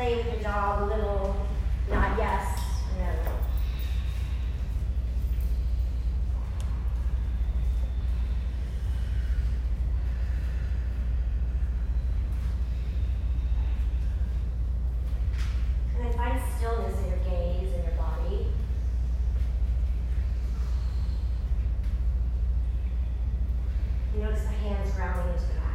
play with your jaw a little, nod yes, no. And then find stillness in your gaze and your body. You notice the hands grounding into the mat.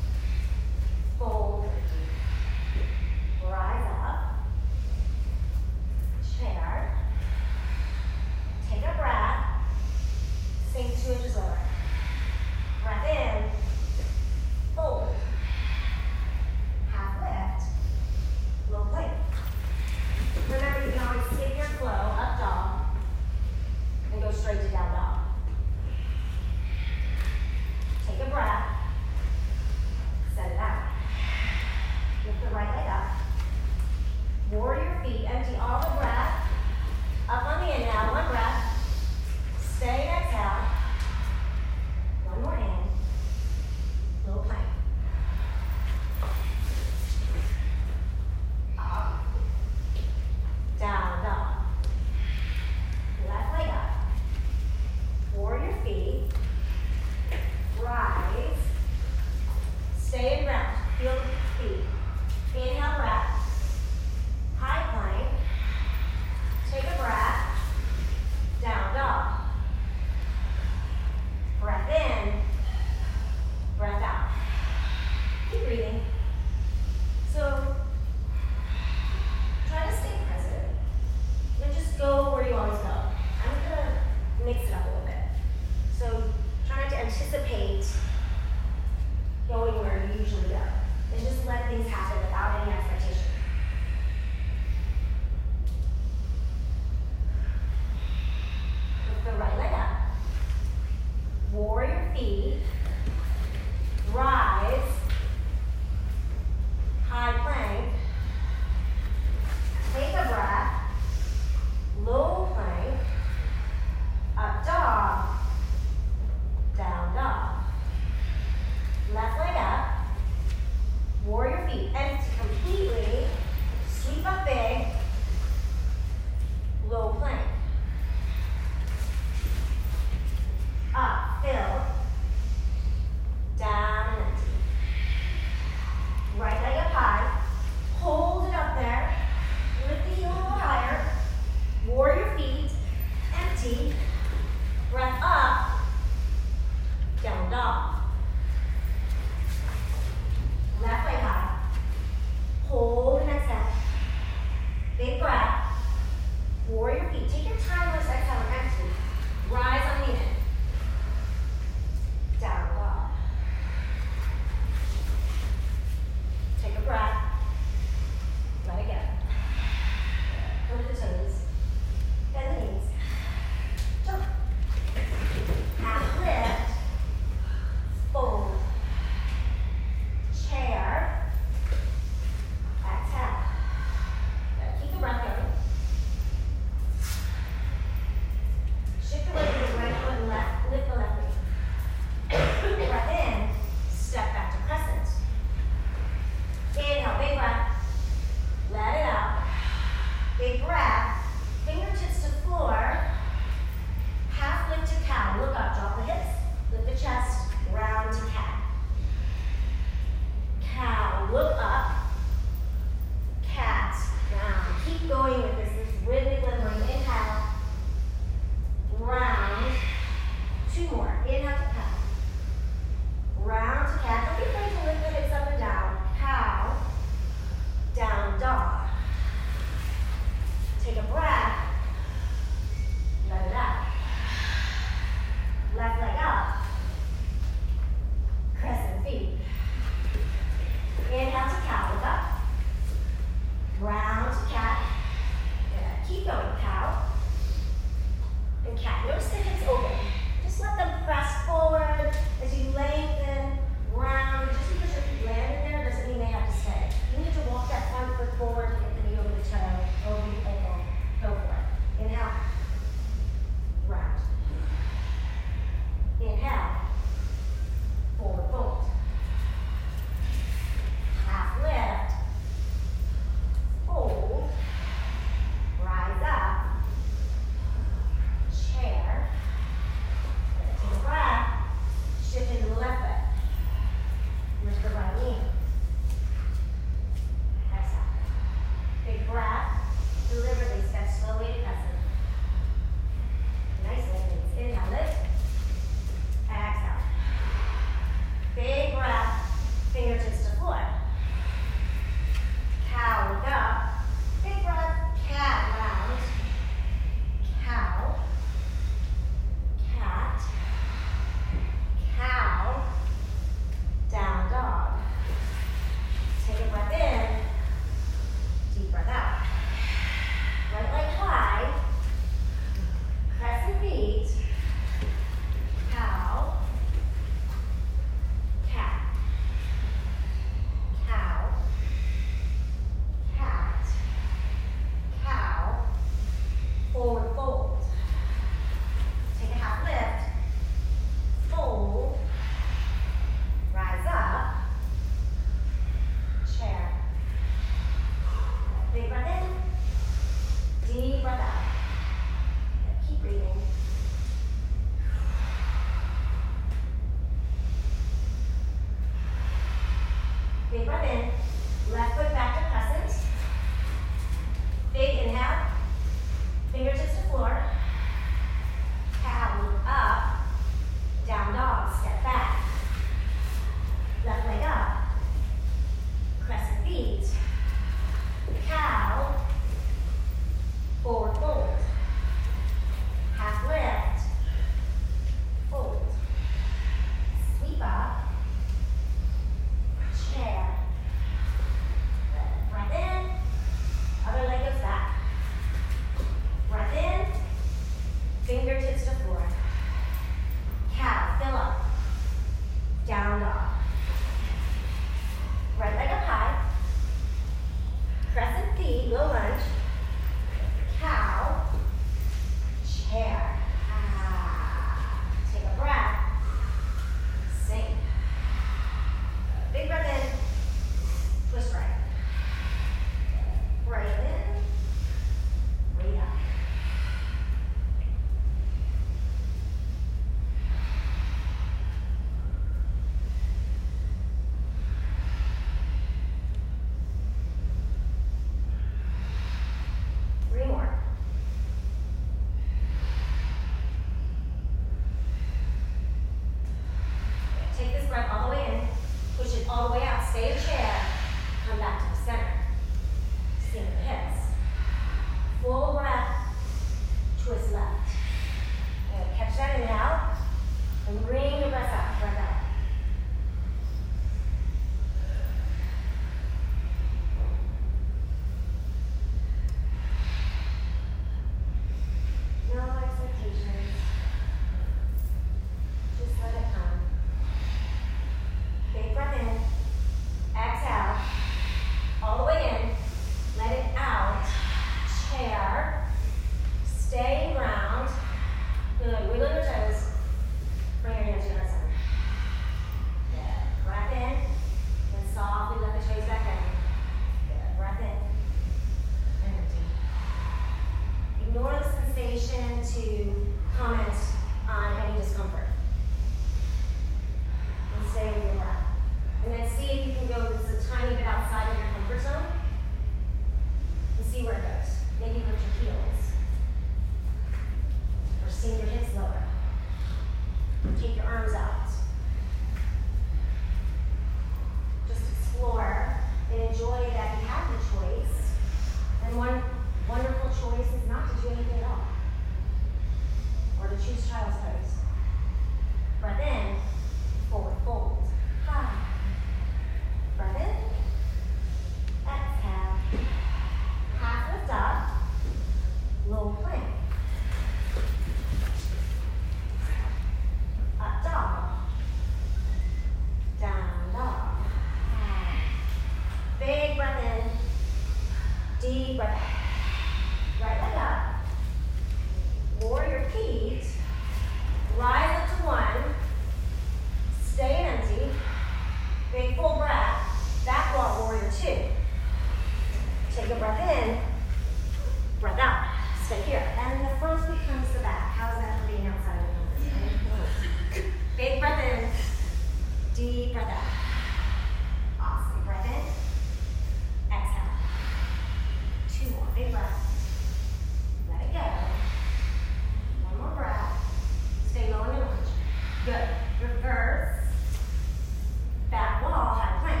breath out. Awesome. Breath in. Exhale. 2 more. Big breath. Let it go. 1 more breath. Stay low in your lunge. Good. Reverse. Back wall, high plank.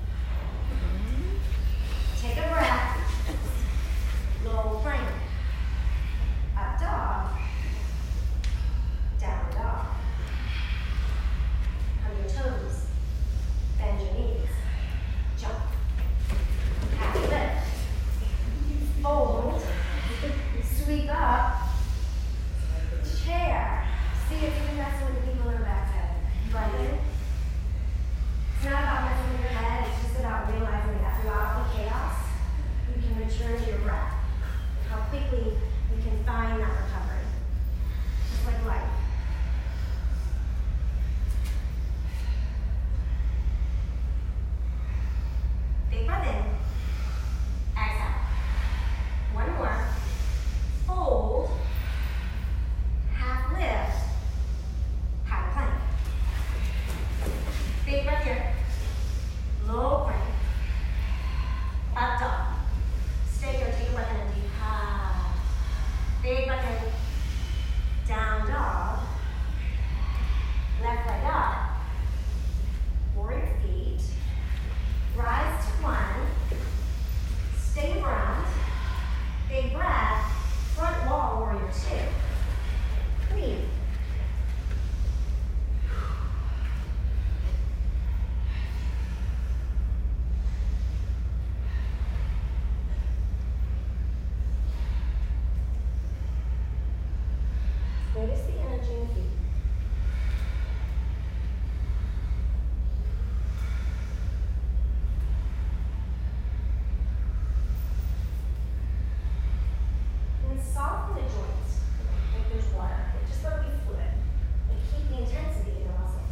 Take a breath. Low plank. Up dog. Down dog. On your toes. Bend your knees. Jump. Half lift. Fold. Sweep up. Chair. See if you can mess with the people in the backside. Breath in. It's not about messing with your head, it's just about realizing that throughout the chaos, you can return to your breath. How quickly you can find that recovery. Just like life. Big breath in. Exhale. 1 more. Fold. Half lift. High plank. Big breath here. Low plank. Up dog. Stay here. Take a breath in and deep. Big breath in. Down dog. Left leg up. Warrior feet. Rise to 1. Stay around. Big breath. Front wall, warrior 2. Breathe. Notice the energy in the feet. And soften the joints like there's water. Just let it be fluid. And keep the intensity in the muscles.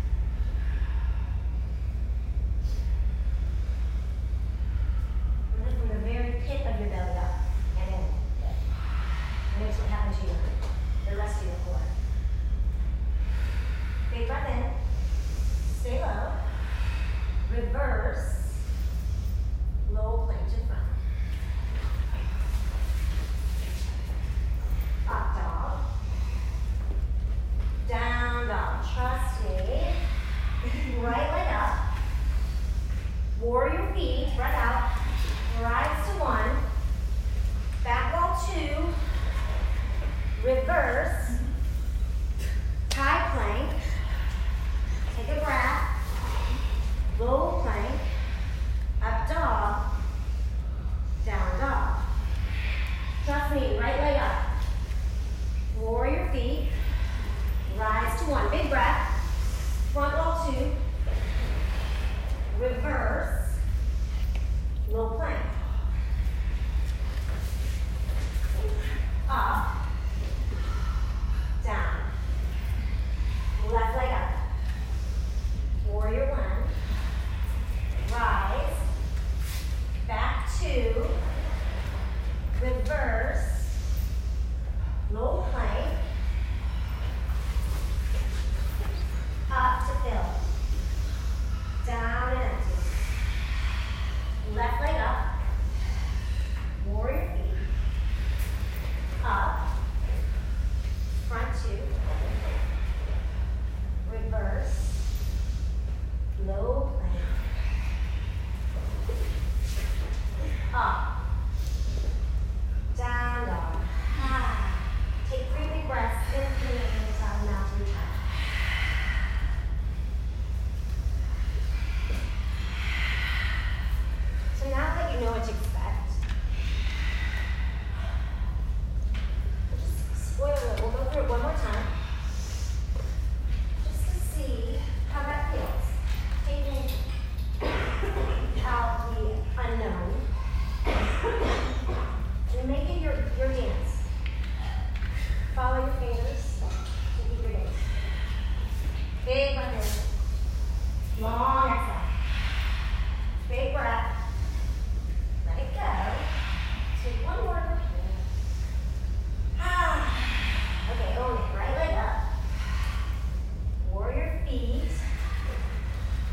Really from the very pit of your belly up and in. Notice what happens to the rest of your core. Big breath in. Stay low. Reverse. Low plank to front. Up dog. Down dog. Trust me. Right leg up. Warrior feet. Breath out. Rise to 1. Back wall 2. Reverse. High plank. Take a breath. Low plank. Up dog. Down dog. Trust me, right leg up. Warrior feet. Rise to 1. Big breath. Front wall 2. Reverse. Low plank. Up. Down. Left leg up. Warrior 1. Rise. Back 2. Reverse. Low plank. Up to fill. Down and empty. Left leg up. Warrior feet. Up. Front 2. Reverse. Low plank. Up. Down dog. Take 3 big breaths in through the inside, mountain top. So now that you know what to expect, just spoil it. We'll go through it 1 more time. Just to see how that feels. Taking out the unknown. And make it your dance. Follow your fingers to keep your dance. Big breath in. Long exhale. Big breath. Let it go. Take 1 more. Okay, own it. Right leg up. Warrior feet.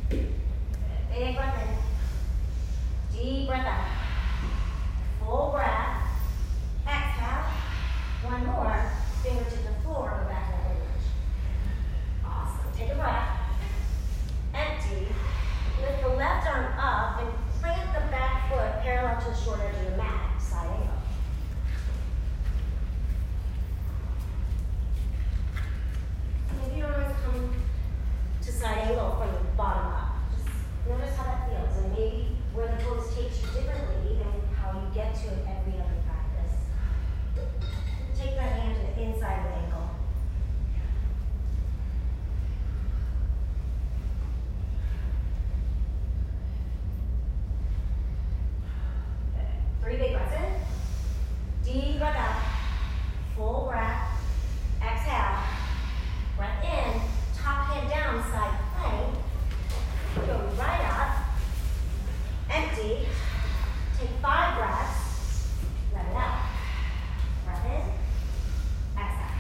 Big breath in. Deep breath out. Full breath. Exhale. One more. Fingertips to the floor. Go back to that lunge. Awesome. Take a breath. Empty. Lift the left arm up and plant the back foot parallel to the short edge of your mat. Side angle. Maybe you don't always come to side angle from the bottom up. Just notice how that feels, and maybe where the pose takes you differently than how you get to it every other practice. Take that hand to the inside of the ankle. Three big breaths in. Deep breath out. Full breath. Exhale. Breath in. Top hand down, side plank. Go right up. Empty. Take 5 breaths. Let it out. Breath in. Exhale.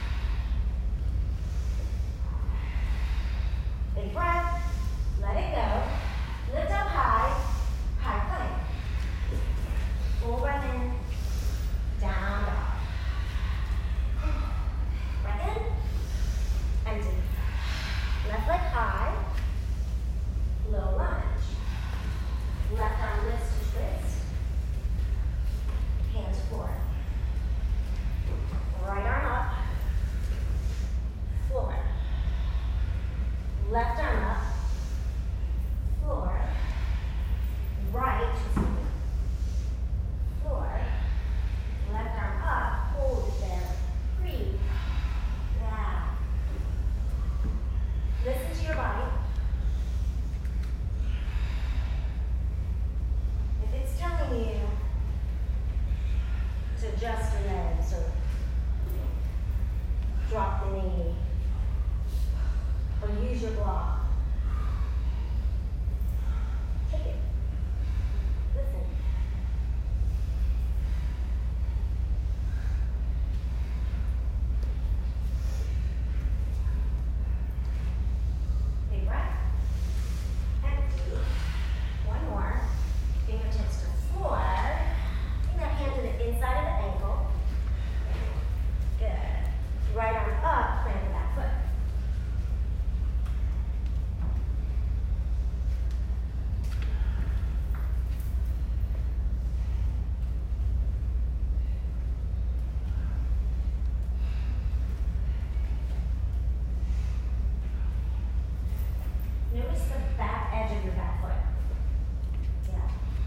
Big breath. Let it go. Lift up high. High plank. Full breath in. Down dog. Breath in. Empty. Left leg high. Low lunge. Left arm lifts to twist. Hands forward. Right arm up. Floor. Left arm up. Floor. Right. Floor. Left arm up. Hold it there. Breathe. Now. Listen to your body. If it's telling you to adjust your legs or drop the knee or use your block, take it. Listen. Big breath. Empty. One more. Fingertips to the floor. Bring that hand to the inside of the ankle. Good. Right arm up, plant the back foot. Notice the back edge of your back foot. Yeah.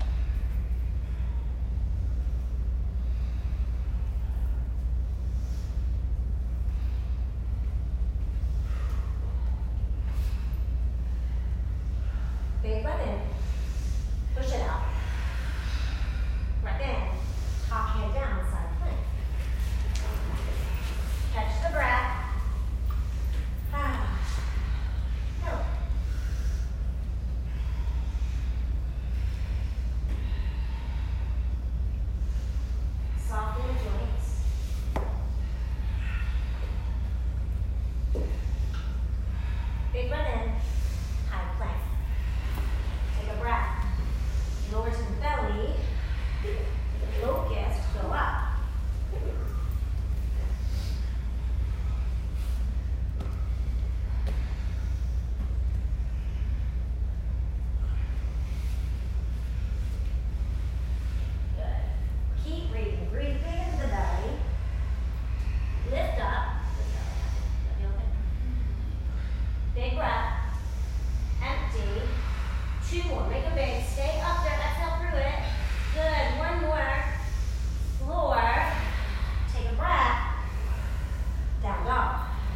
Big breath in. Push it out. Breath in. Top hand down, side plank. Catch the breath. Go. Soften the joints. Big breath in. High plank. Take a breath. Lower to the belly. Locust. Go up. Good. Keep breathing. Breathe big into the belly. Lift up. Big breath. Empty. 2 more. Make a big. Stay up there. Exhale through it. Good. 1 more. Floor. Take a breath. Down dog.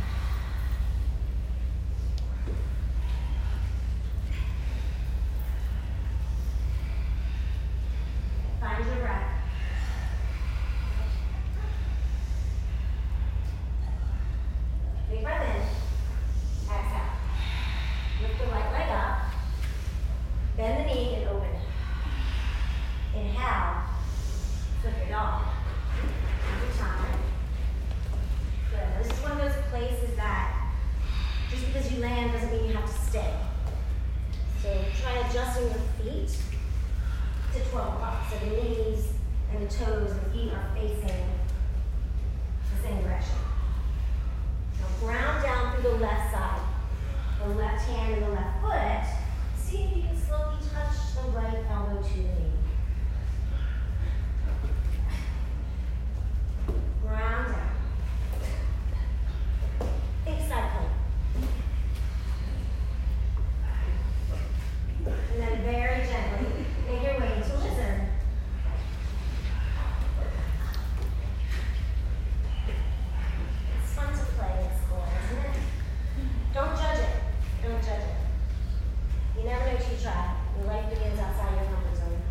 Find your breath. Big breath in. Exhale. Lift the right leg up. Bend the knee and open. Inhale. Flip your dog. Every time. Good. This is one of those places that just because you land doesn't mean you have to stay. So try adjusting your feet to 12 up. So the knees and the toes and feet are facing the same direction. Now ground down through the left side. The left hand and the left foot. See if you can slowly touch the right elbow to the knee. Ground down. Big side plank. And then very gently make your way into lizard. It's fun to play at school, isn't it? Don't judge it. Don't judge it. You never know till you try. Your life begins outside your comfort zone.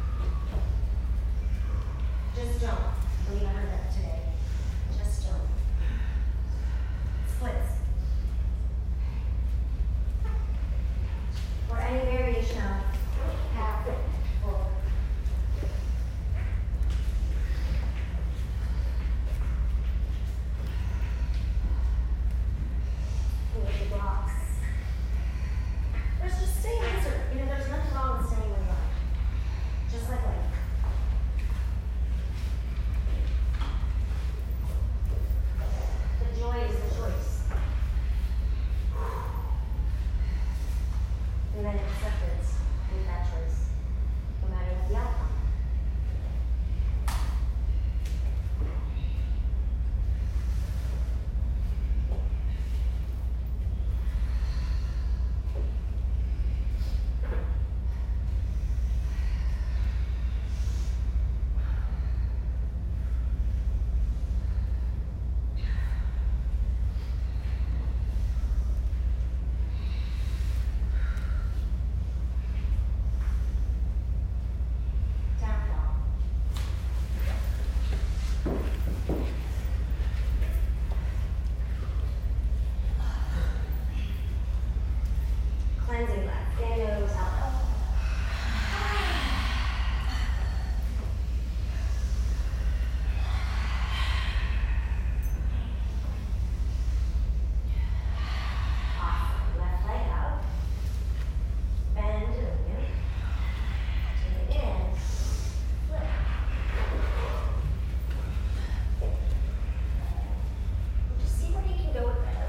Just don't. I believe I heard that today. Just don't. Splits. Or any variation of half, full. With the blocks. There's just stay in lizard. You know, there's nothing wrong with staying where you are. Just like life. The joy is the choice. And then acceptance with that choice, no matter what the outcome. Down dog. Cleansing breath. In nose out. Awesome. Left leg out. Bend to the in. To the in. Flip. Just see where you can go with this.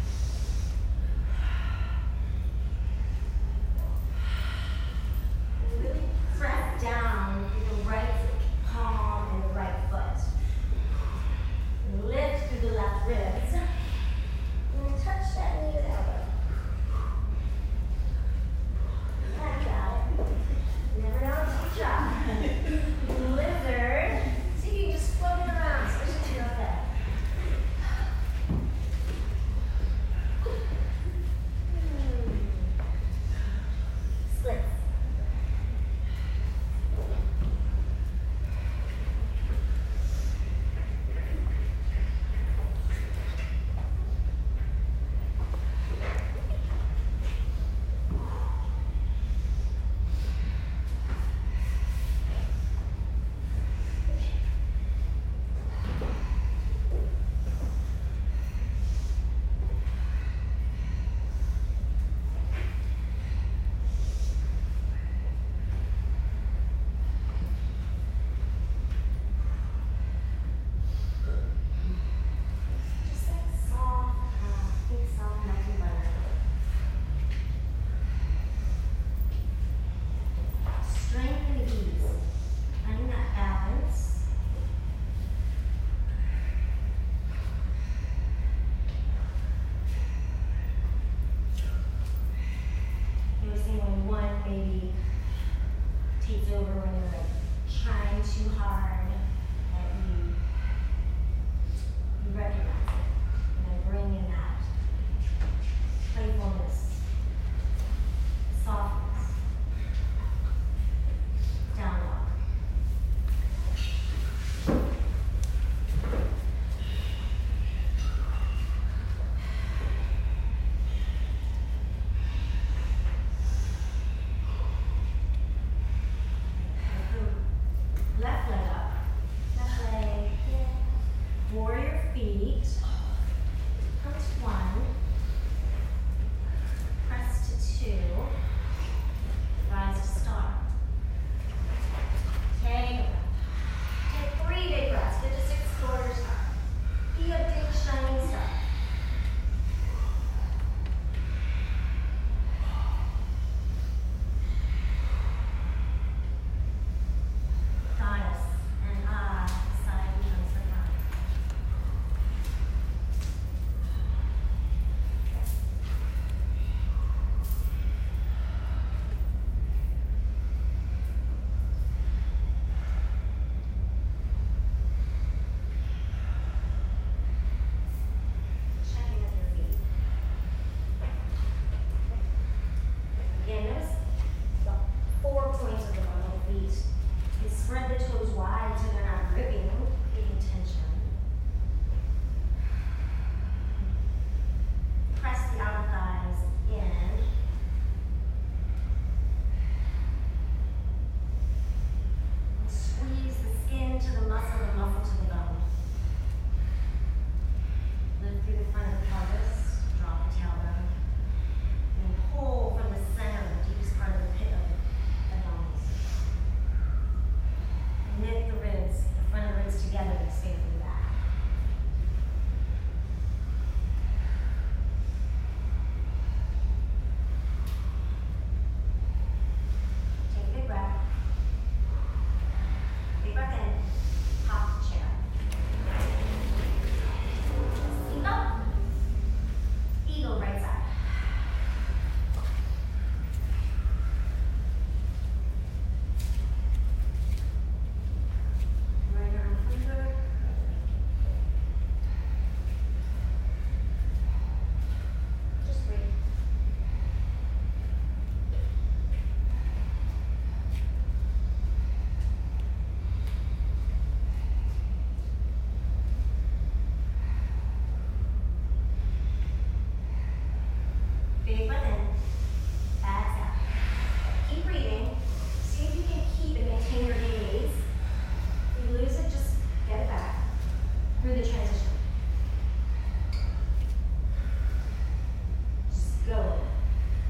And really press down with the right palm and the right foot. And lift through the left ribs. And then touch that knee to the elbow. Yeah, you got it. You never know until you try. Lizard. See if you can just float it around, especially to your head. Splits. Just like soft, big soft melting butter. Strength and ease. Finding that balance. Noticing when one maybe takes over when you're like trying too hard that you recognize it. And then bring in that playfulness, softness. Down dog. Left leg up. Big breath in. Exhale. Keep breathing. See if you can keep and maintain your gaze. If you lose it, just get it back through the transition. Just go with it.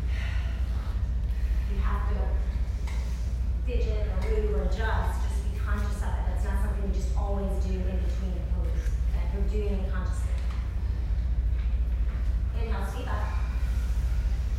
You have to fidget or move or adjust. Just be conscious of it. That's not something you just always do in between the poses. That you're doing it consciously. Inhale, sweep up.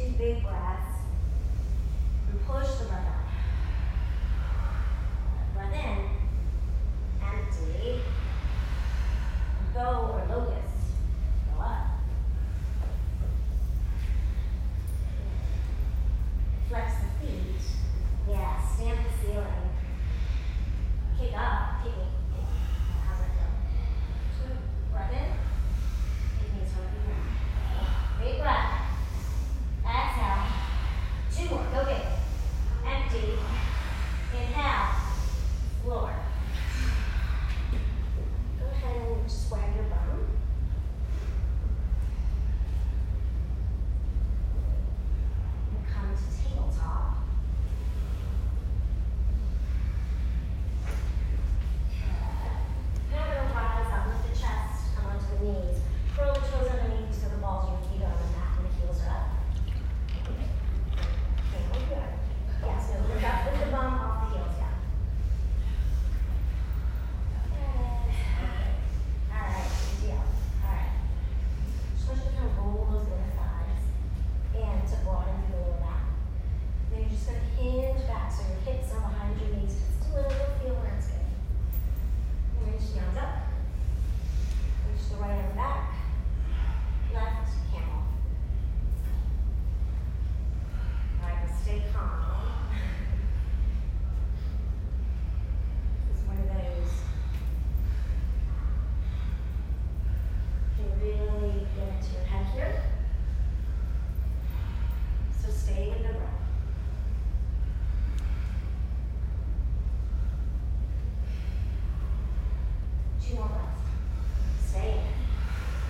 2 big breaths and push the breath out. Breath in, empty, bow or locust, go up. Flex the feet, yeah, stamp the ceiling. Kick up, kick it. How's that feel? 2, breath in, kick knees from the ground. Big breath. Exhale. 2 more, go big. Empty. Inhale. Lower. Go ahead and just wag your bum. And come to tabletop. Now we're going to rise up, lift the chest, come onto the knees. Curl the toes underneath so the balls of your feet are on the mat and the heels are up. Okay, we're good. Yes, no, lift up, lift the bum off the heels, yeah. Alright, good deal. Alright. Just want you to kind of roll those inner thighs and to broaden through the lower back. Then you're just going to hinge back so your hips are behind your knees. Just a little feel where it's good. Reach the arms up. Reach the right arm back. Left camel. Alright, stay calm. This is one of those. You can really get into your head here. So stay with the breath. 2 more breaths. Stay in.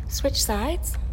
Switch sides.